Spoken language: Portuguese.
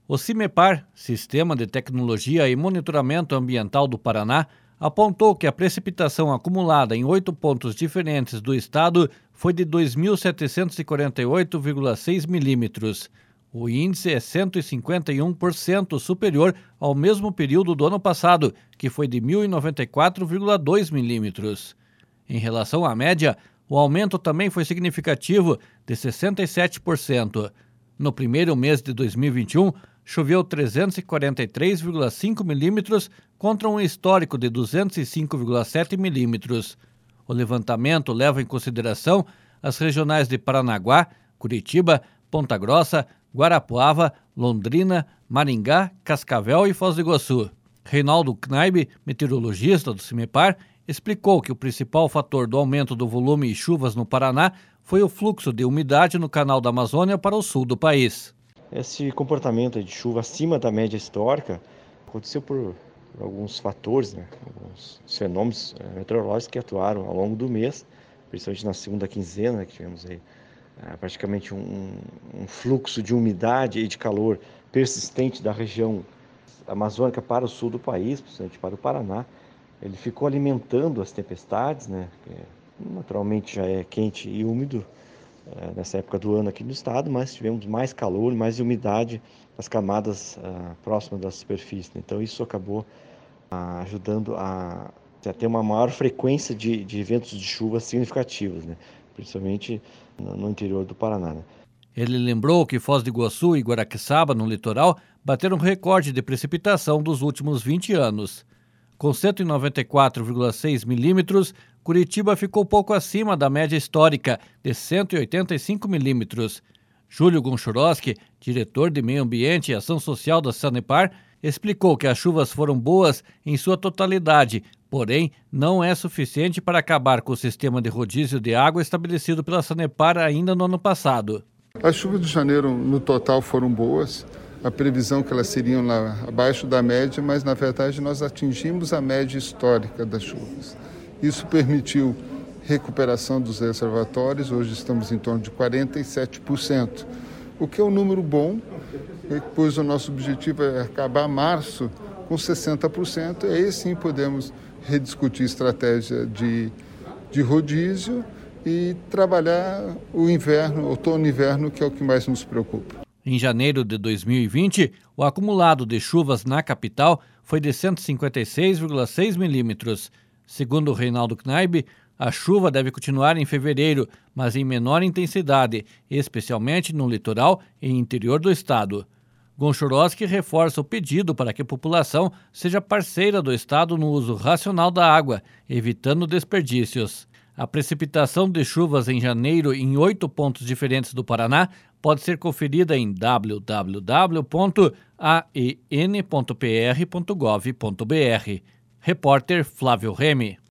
O CIMEPAR, Sistema de Tecnologia e Monitoramento Ambiental do Paraná, apontou que a precipitação acumulada em 8 pontos diferentes do estado foi de 2.748,6 milímetros. O índice é 151% superior ao mesmo período do ano passado, que foi de 1.094,2 milímetros. Em relação à média, o aumento também foi significativo, de 67%. No primeiro mês de 2021, choveu 343,5 milímetros contra um histórico de 205,7 milímetros. O levantamento leva em consideração as regionais de Paranaguá, Curitiba, Ponta Grossa, Guarapuava, Londrina, Maringá, Cascavel e Foz do Iguaçu. Reinaldo Knaib, meteorologista do CIMEPAR, explicou que o principal fator do aumento do volume e chuvas no Paraná foi o fluxo de umidade no canal da Amazônia para o sul do país. Esse comportamento de chuva acima da média histórica aconteceu por alguns fatores, alguns fenômenos meteorológicos que atuaram ao longo do mês, principalmente na segunda quinzena, que tivemos aí praticamente um fluxo de umidade e de calor persistente da região amazônica para o sul do país, principalmente para o Paraná. Ele ficou alimentando as tempestades, que naturalmente já é quente e úmido nessa época do ano aqui no estado, mas tivemos mais calor, mais umidade nas camadas próximas da superfície. Então isso acabou ajudando a ter uma maior frequência de eventos de chuva significativos, principalmente no interior do Paraná. Ele lembrou que Foz do Iguaçu e Guaraqueçaba, no litoral, bateram recorde de precipitação dos últimos 20 anos. Com 194,6 milímetros, Curitiba ficou pouco acima da média histórica, de 185 milímetros. Júlio Gonchoroski, diretor de Meio Ambiente e Ação Social da Sanepar, explicou que as chuvas foram boas em sua totalidade, porém não é suficiente para acabar com o sistema de rodízio de água estabelecido pela Sanepar ainda no ano passado. As chuvas de janeiro no total foram boas. A previsão que elas seriam lá abaixo da média, mas na verdade nós atingimos a média histórica das chuvas. Isso permitiu recuperação dos reservatórios, hoje estamos em torno de 47%, o que é um número bom, pois o nosso objetivo é acabar março com 60%, e aí sim podemos rediscutir estratégia de rodízio e trabalhar o inverno, outono e inverno, que é o que mais nos preocupa. Em janeiro de 2020, o acumulado de chuvas na capital foi de 156,6 milímetros. Segundo Reinaldo Knaib, a chuva deve continuar em fevereiro, mas em menor intensidade, especialmente no litoral e interior do estado. Gonchoroski reforça o pedido para que a população seja parceira do estado no uso racional da água, evitando desperdícios. A precipitação de chuvas em janeiro em 8 pontos diferentes do Paraná pode ser conferida em www.aen.pr.gov.br. Repórter Flávio Remy.